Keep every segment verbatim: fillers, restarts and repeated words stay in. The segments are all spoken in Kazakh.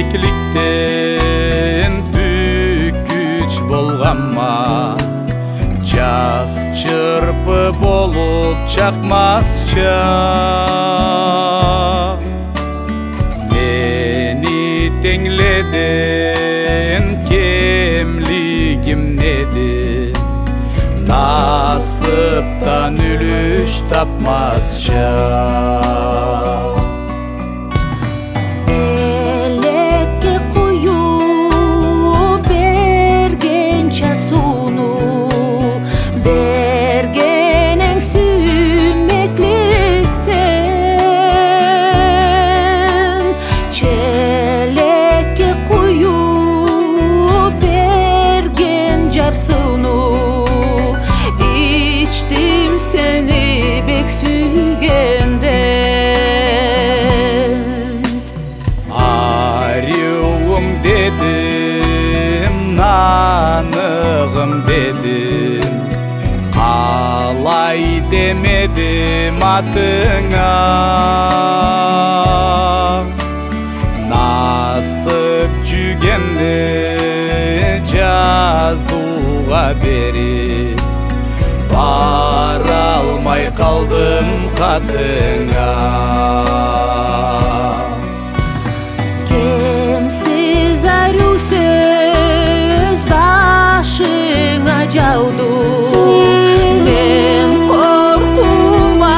эмгектен бүк күч болганма жаз чырпы болуп чакмасча мени теңледен кемлигим неdir насыптан үлүш тапмасча элекке куюп бергенче сууну бергенең сүймекликтен челекке куюп берген жар сууну ичтим сени бек сүйгенден арюум дедим нанығым дедим қалай демедим атыңа насып жүгенде жазууга берип бара алмай калдым катыңа кемсиз ару сөз башыңа жауду мен коркума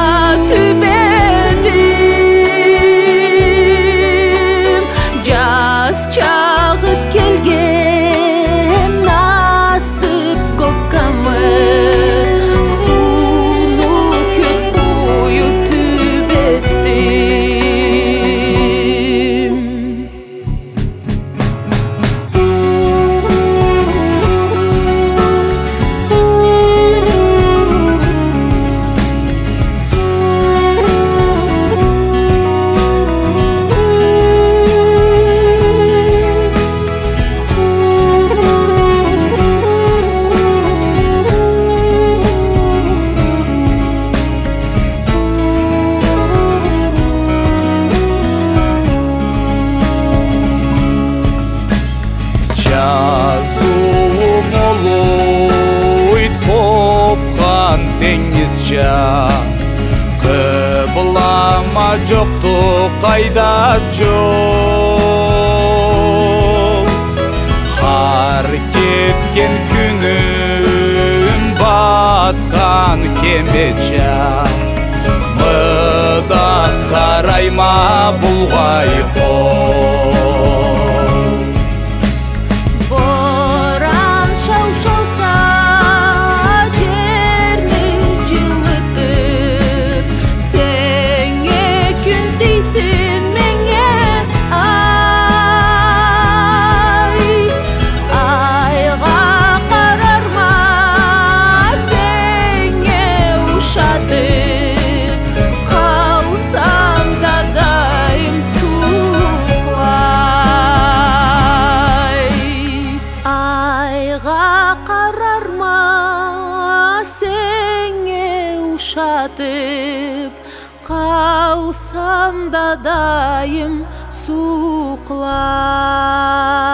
түбедим жаз чагып келген насып көк камы сууну көп куюп түбеттим жазуум улуйт копкан деңизча кыблама жоктук кайда жол кар кеткен күнүм баткан кемеча мыдак карайма булгай кол боран шаушалса жерни жылытып сеңе күн тийсин меңе ай айга карарма сеңе ушатып калсаң да дайым суклай айга карарма сеңе ушатып калсаң да дайым суклай